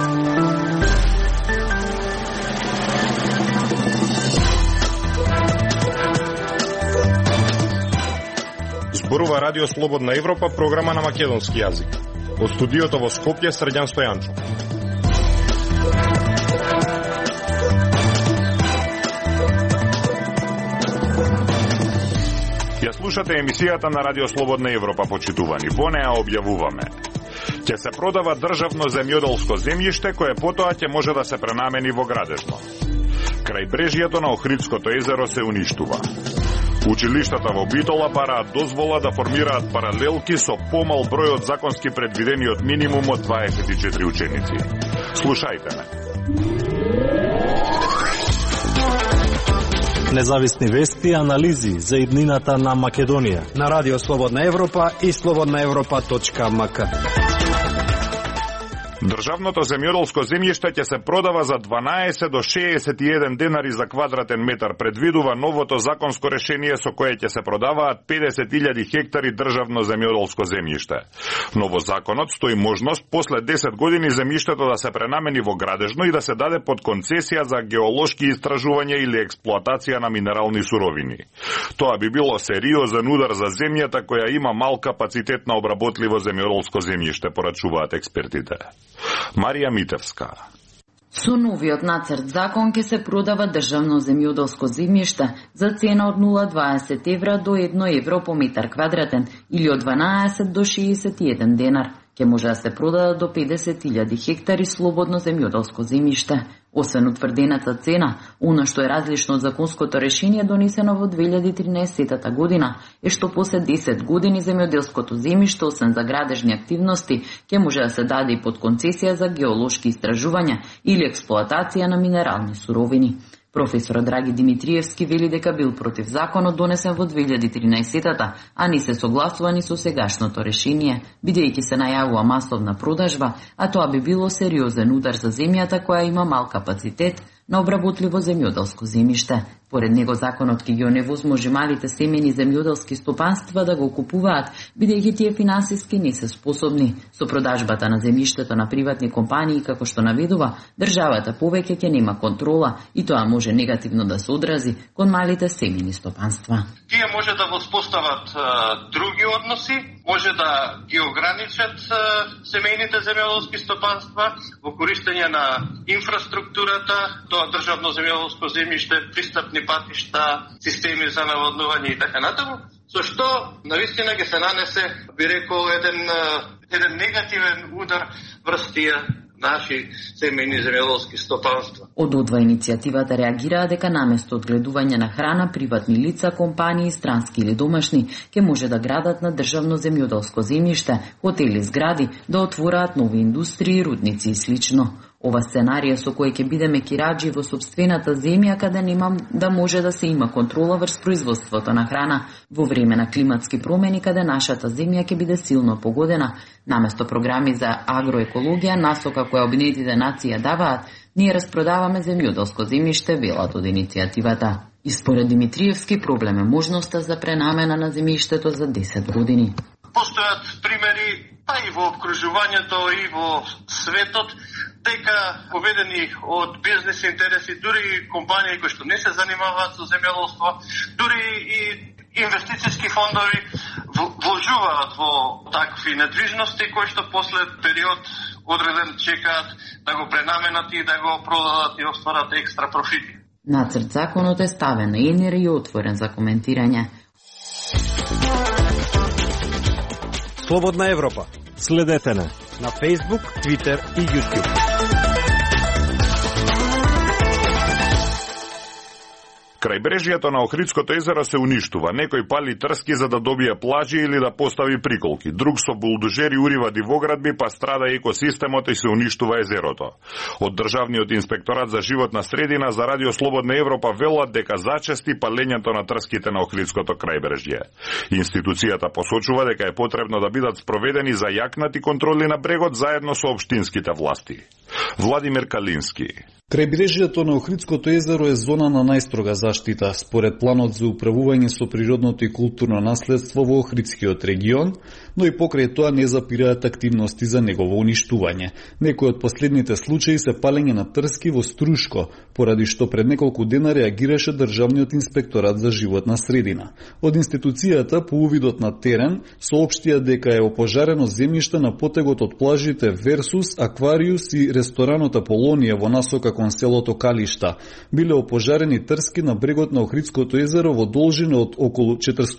Зборува Радио Слободна Европа, програма на македонски јазик. Од студиото во Скопје, Срđan Стојанчо. Ја слушате емисијата на Радио Слободна Европа, почитувани. Во неа објавуваме: ќе се продава државно земјоделско земјиште кое потоа ќе може да се пренамени во градежно. Крајбрежјето на Охридското езеро се уништува. Училиштата во Битола бараат дозвола да формираат паралелки со помал број од законски предвидениот минимум од 24 ученици. Слушајте ме. Независни вести и анализи за иднината на Македонија на Радио Слободна Европа и slobodnaevropa.mk. Државното земјоделско земјиште ќе се продава за 12 до 61 денари за квадратен метар, предвидува новото законско решение со кое ќе се продаваат 50.000 хектари државно земјоделско земјиште. Но во законот стои можност после 10 години земјиштето да се пренамени во градежно и да се даде под концесија за геолошки истражувања или експлоатација на минерални суровини. Тоа би било сериозен удар за земјата која има мал капацитет на обработливо земјоделско земјиште, порачуваат експертите. Марија Митевска. Со новиот нацрт закон ќе се продава државно земјоделско земјиште за цена од 0,20 евра до 1 евро по метар квадратен или од 12 до 61 денар. Ќе може да се продадат до 50.000 хектари слободно земјоделско земјиште. Освен утврдената цена, она што е различно од законското решение донесено во 2013 година е што после 10 години земјоделското земјиште, освен за градежни активности, ќе може да се даде и под концесија за геолошки истражувања или експлоатација на минерални суровини. Професор Драги Димитриевски вели дека бил против законот донесен во 2013-та, а не се согласувани со сегашното решение, бидејќи се најавува масовна продажба, а тоа би било сериозен удар за земјата која има мал капацитет на обработливо земјоделско земјиште. Поред него законот ќе ги оневозможи малите семени земјоделски стопанства да го купуваат, бидејќи тие финансиски не се способни. Со продажбата на земјиштето на приватни компании, како што наведува, државата повеќе ќе нема контрола и тоа може негативно да се одрази кон малите семени стопанства. Тие може да воспостават други односи, може да ги ограничат семејните земјоделски стопанства во користење на инфраструктурата, тоа државно земјоделско земјиште, пристапни патишта, системи за наводнување и така натаму, со што навистина ќе се нанесе, би рекол, еден негативен удар врз тие наши семејни земјоделски стопанства. Од одва иницијативата реагираа дека наместо одгледување на храна, приватни лица, компании, странски или домашни, ќе може да градат на државно земјоделско земјиште, хотели, згради, да отвораат нови индустрии, рудници и слично. Ова сценарија со кој ќе бидеме кираџи во сопствената земја каде нема да може да се има контрола врз производството на храна во време на климатски промени каде нашата земја ќе биде силно погодена. Наместо програми за агроекологија, насока која Обединетите нации даваат, ние распродаваме земјоделско земјиште, велат од иницијативата. И според Димитриевски проблем е можноста за пренамена на земјиштето за 10 години. Постојат примери, па и во обкружувањето и во светот, дека поведени од бизнес интереси, дури компании кои што не се занимаваат со земјоделство, дури и инвестициски фондови вложуваат во такви недвижности кои што после период одреден чекаат да го пренаменат и да го продадат и остварат екстра профити. Нацрт законот е ставен на енер и отворен за коментирање. Слободна Европа. Следете на Facebook, Twitter и YouTube. Крајбрежјето на Охридското езеро се уништува. Некој пали трски за да добие плажи или да постави приколки. Друг со булдожери урива дивоградби, па страда екосистемот и се уништува езерото. Од Државниот инспекторат за животна средина за Радио Слободна Европа велат дека зачести палењето на трските на Охридското крајбрежје. Институцијата посочува дека е потребно да бидат спроведени зајакнати контроли на брегот заедно со општинските власти. Владимир Калински. Крајбрежјето на Охридското езеро е зона на најстрога заштита, според планот за управување со природното и културно наследство во Охридскиот регион, но и покрај тоа не запираат активности за негово уништување. Некои од последните случаи се палење на трски во Струшко, поради што пред неколку дена реагираше Државниот инспекторат за животна средина. Од институцијата по увидот на терен соопштија дека е опожарено земјиште на потегот од плажите Версус, Аквариус и ресторанот Аполонија во насока кон селото Калишта. Биле опожарени трски на брегот на Охридското езеро во должина од околу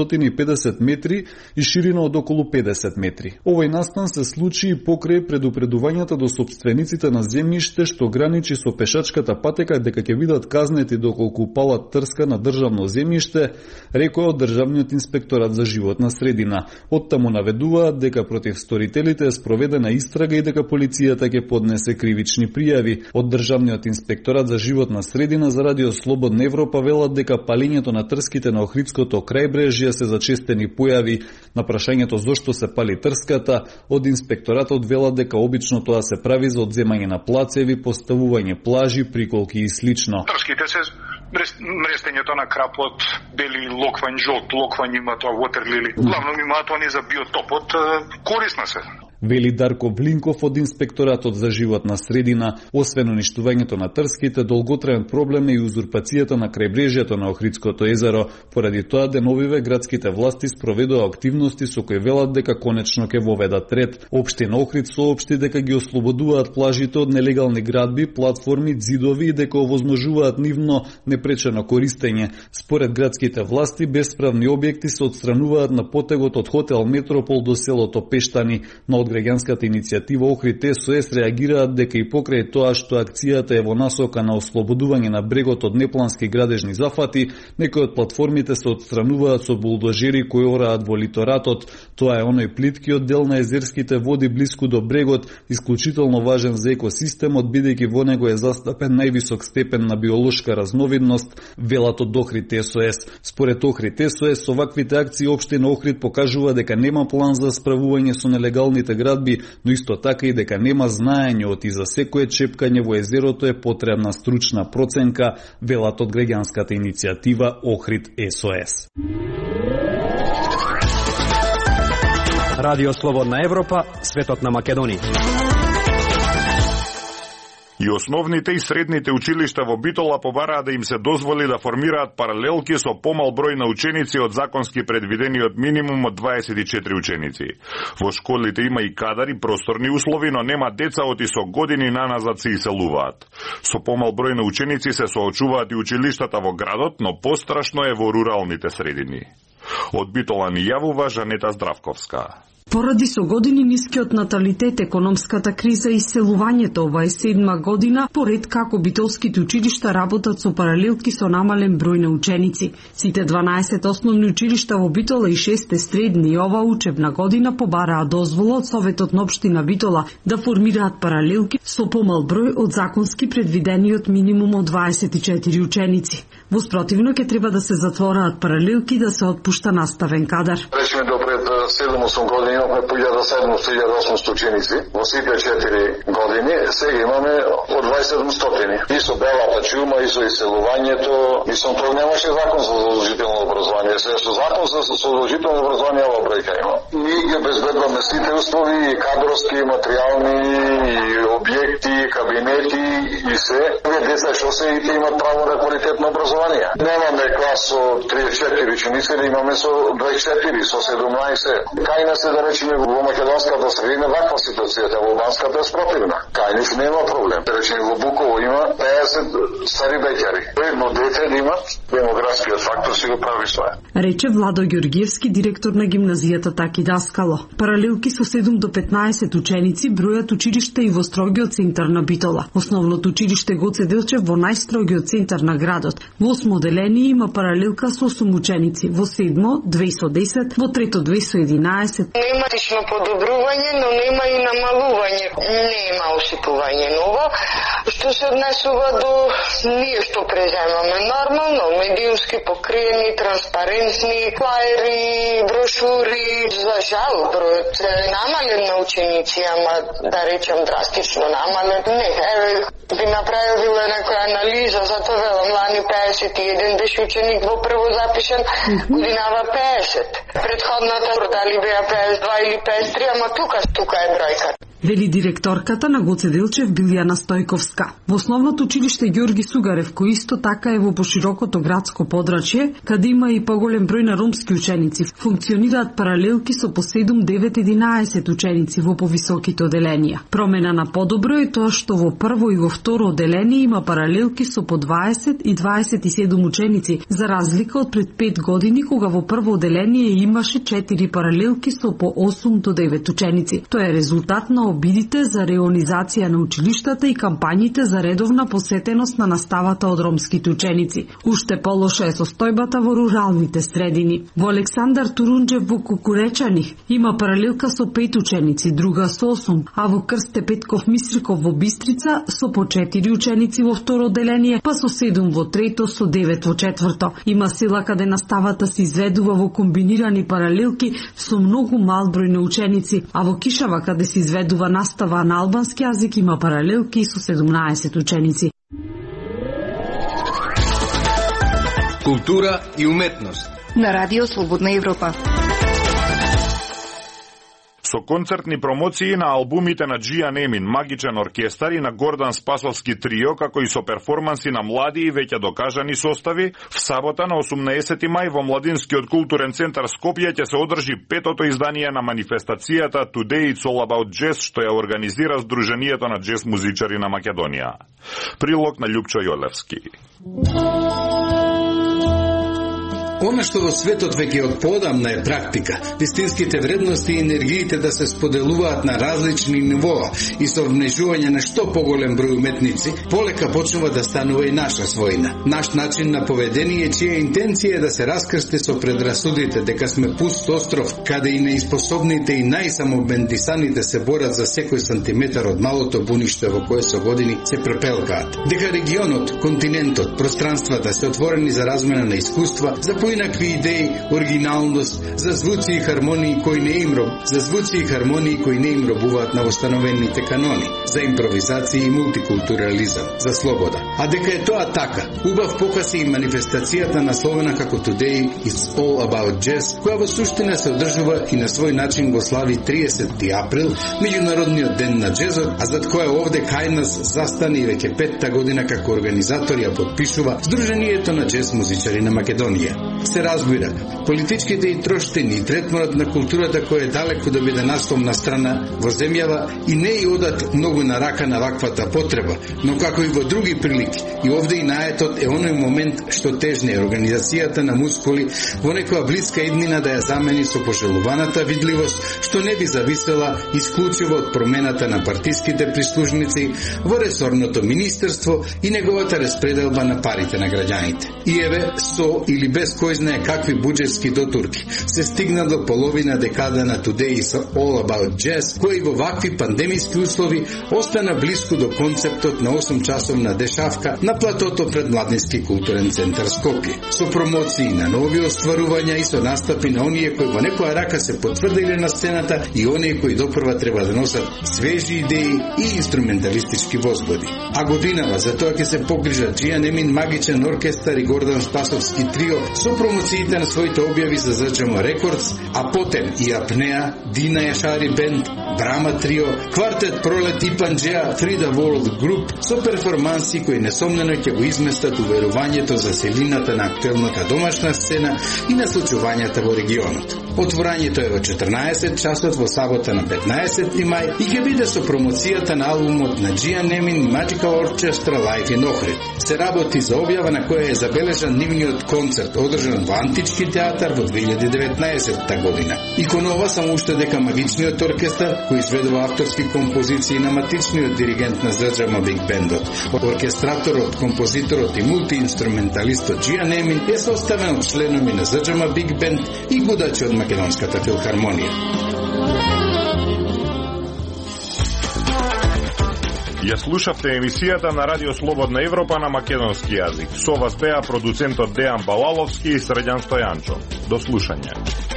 450 метри и ширина од околу 50 метри. Овој настан се случи покрај предупредувањата до сопствениците на земјиште што граничи со пешачката патека дека ќе бидат казнети доколку палат трска на државно земјиште, рекоа од Државниот инспекторат за животна средина. Оттаму наведуваат дека против сторителите е спроведена истрага и дека полицијата ќе поднесе кривични пријави. Од Државниот инспекторат за животна средина за Радио Слободна Европа велат дека палењето на трските на Охридското крајбрежје се зачестени појави. На прашањето зошто се пали трската, од инспекторатот велат дека обично тоа се прави за одземање на плацеви, поставување плажи, приколки и слично. Трските се мрестењето на крапот, бели локвањ, жолт локвањ, има тоа water-lily. Главно имаат они за биотопот, корисна се. Вели Дарко Блинков од инспекторатот за животна средина. Освен уништувањето на трските, долготраен проблем е и узурпацијата на крајбрежјето на Охридското езеро. Поради тоа деновиве градските власти спроведоа активности со кои велат дека конечно ќе воведат ред. Општина Охрид соопшти дека ги ослободуваат плажите од нелегални градби, платформи, ѕидови и дека овозможуваат нивно непречено користење. Според градските власти, бесправни објекти се отстрануваат на потегот од хотел Метропол до селото Пештани. Но од граѓанската иницијатива Охрид СОС реагираат дека и покрај тоа што акцијата е во насока на ослободување на брегот од неплански градежни зафати, некои од платформите се отстрануваат со булдожери кои ораат во литоратот. Тоа е оној плиткиот дел на езерските води блиску до брегот, исклучително важен за екосистемот, бидејќи во него е застапен највисок степен на биолошка разновидност, велат од Охрид СОС. Според Охрид СОС, оваквите акции општина Охрид покажува дека нема план за справување со нелегалните градби, но исто така и дека нема знаење од и за секое чепкање во езерото е потребна стручна проценка, велат од граѓанската иницијатива Охрид СОС. Радио Слободна Европа, светот на Македонија. И основните и средните училишта во Битола побараа да им се дозволи да формираат паралелки со помал број на ученици од законски предвидениот минимум од 24 ученици. Во школите има и кадар и просторни услови, но нема деца од и со години наназад се иселуваат. Со помал број на ученици се соочуваат и училиштата во градот, но пострашно е во руралните средини. Од Битола ни јавува Жанета Здравковска. Поради со години нискиот наталитет, економската криза и иселувањето, ова е 7-ма година поред како битолските училишта работат со паралелки со намален број на ученици. Сите 12 основни училишта во Битола и 6 средни ова учебна година побараа дозвола од Советот на општина Битола да формираат паралелки со помал број од законски предвидениот минимум од 24 ученици. Во спротивно ќе треба да се затвораат паралелки и да се отпушта наставен кадар. Речеме до пред 7-8 години имаме по 1700-1800 ученици, во сите 4 години, сега имаме од 2700. И со белата чума, и со иселувањето, и со тоа немаше закон за задолжително образование. Сега со закон за задолжително образование ова бројка има. Ние ги обезбедуваме сите услови, и кадровски, и материјални, и објекти, и кабинети, и се. Овие деца што се и имат право на квалитетно образование. Немаме клас со 34 ученици, имаме со 24, со 17. Кај нас е да речеме во македонската средина ваква ситуацијата, во албанската е спротивна. Кај нас нема проблем. Да речеме во Буково има 50 стари беќари. Едно дете има, демографскиот фактор си го прави своја. Рече Владо Ѓоргиевски, директор на гимназијата Таки Даскало. Паралелки со 7 до 15 ученици бројат училишта и во строгиот центар на Битола. Основното училиште Гоце Делчев во најстрогиот центар на градот. Во 8 одделение има паралелка со 8 ученици, во 7 2 со 10, во 3 2 со 11. систематично подобрување, но нема и намалување. Нема осипување ново. Што се однесува до ние што преземаме нормално, медиумски покриени, транспарентни, флаери, брошури. За жал, бројот е намален на ученици, ама да речем драстично намален. Не, би направила некоја анализа, затоа велам, лани 51 беше ученик во прво запишен, годинава 50. Предходната дали беа 52 или 53, ама тука е бројката. Вели директорката на Гоце Делчев Билјана Стојковска. Во основното училиште Ѓорги Сугарев, кој исто така е во поширокото градско подрачје, каде има и поголем број на ромски ученици, функционираат паралелки со по 7, 9, 11 ученици во повисоките оделенија. Промена на подобро е тоа што во прво и во второ оделение има паралелки со по 20 и 27 ученици, за разлика од пред 5 години кога во прво оделение имаше 4 паралелки со по 8 до 9 ученици. Тоа е резултат на обидите за реонизација на училиштата и кампањите за редовна посетеност на наставата од ромските ученици. Уште полоша е состојбата во руралните средини. Во Александар Турунџев во Кукуречани има паралелка со 5 ученици, друга со 8, а во Крсте Петков Мисриков во Бистрица со по 4 ученици во второ оделение, па со 7 во трето, со 9 во четврто. Има села каде наставата се изведува во комбинирани паралелки со многу мал број на ученици, а во Кишава каде се изведува настава на албански јазик има паралелки со 17 ученици. Култура и уметност на Радио Слободна Европа. Со концертни промоции на албумите на Џија Немин, Магичен оркестар и на Гордан Спасовски трио, како и со перформанси на млади и веќе докажани состави, в сабота на 18 мај во Младинскиот културен центар Скопје ќе се одржи 5-то издание на манифестацијата Today It's All About Jazz, што ја организира Сдруженијето на джез музичари на Македонија. Прилог на Љупчо Јолевски. Она што во светот веќе од поодамна е практика, вистинските вредности и енергиите да се споделуваат на различни нивоа и со внежување на што поголем број уметници, полека почнува да станува и наша својна. Наш начин на поведение, чија интенција е да се раскрсти со предрасудите дека сме пуст остров, каде и неиспособните и најсамобендисаните се борат за секој сантиметар од малото буниште во кое со години се препелкаат. Дека регионот, континентот, пространствата се отворени за размена на искуства, за поинакви идеи, оригиналност, за звуци и хармонии кои не им робуваат на установените канони, за импровизација и мултикултурализам, за слобода. А дека е тоа така, убав показ и манифестацијата насловена како Today It's All About Jazz, која во суштина се одржува и на свој начин го слави 30 април, меѓународниот ден на джезот, а зад која овде кај нас застане и веќе 5-та година како организатор ја подпишува Сдруженијето на джез музичари на Македонија. Се разбира, политичките и троштини и третморот на културата која е далеку да биде насловна страна во земјава и не и одат многу на рака на ваквата потреба, но како и во други прилики, и овде и наетот е оној момент што тежне организацијата на мускули во некоја блиска иднина да ја замени со пожелуваната видливост, што не би зависела исклучиво од промената на партиските прислужници во ресорното министерство и неговата распределба на парите на граѓаните. И еве, со или без кој знае какви буџетски дотурки, се стигна до половина декада на Today It's All About Jazz, кој во вакви пандемиски услови остана блиску до концептот на 8-часовна дешавка на платото пред Младински културен центар Скопје, со промоции на нови остварувања и со настапи на оние кои во некоја рака се потврдиле на сцената и оние кои допрва треба да носат свежи идеи и инструменталистички возбуди. А годинава за тоа ќе се погрижат Џија Немин, Магичен оркестар и Гордан Спасовски трио со промоциите на своите објави за ЗДЖМ Рекордс, а потем и Апнеа, Дина Јашари бенд, Брама трио, Квартет Пролет и Панџеа, Фрида Ворлд груп со перформанси кои несомнено ќе го изместат уверувањето за силината на актуелната домашна сцена и на случувањата во регионот. Отворањето е во 14 часот во сабота на 15 мај и ќе биде со промоцијата на албумот на Џија Немин Magical Orchestra Live in Охрид. Се работи за објава на која е забележан нивниот концерт одржан во Антички театар во 2019 година. И кон ова само уште дека Магичниот оркестар, кој изведува авторски композиции на матичниот диригент на ЗДЖМ Биг Бендот, оркестраторот, композиторот и мултиинструменталистот Џија Немин е составен од членови на ЗДЖМ Биг Бенд и гудачи од Македонската филхармонија. Ја слушавте емисијата на Радио Слободна Европа на македонски јазик. Со вас беа продуцентот Дејан Балаловски и Срđan Стојанчо. До слушање.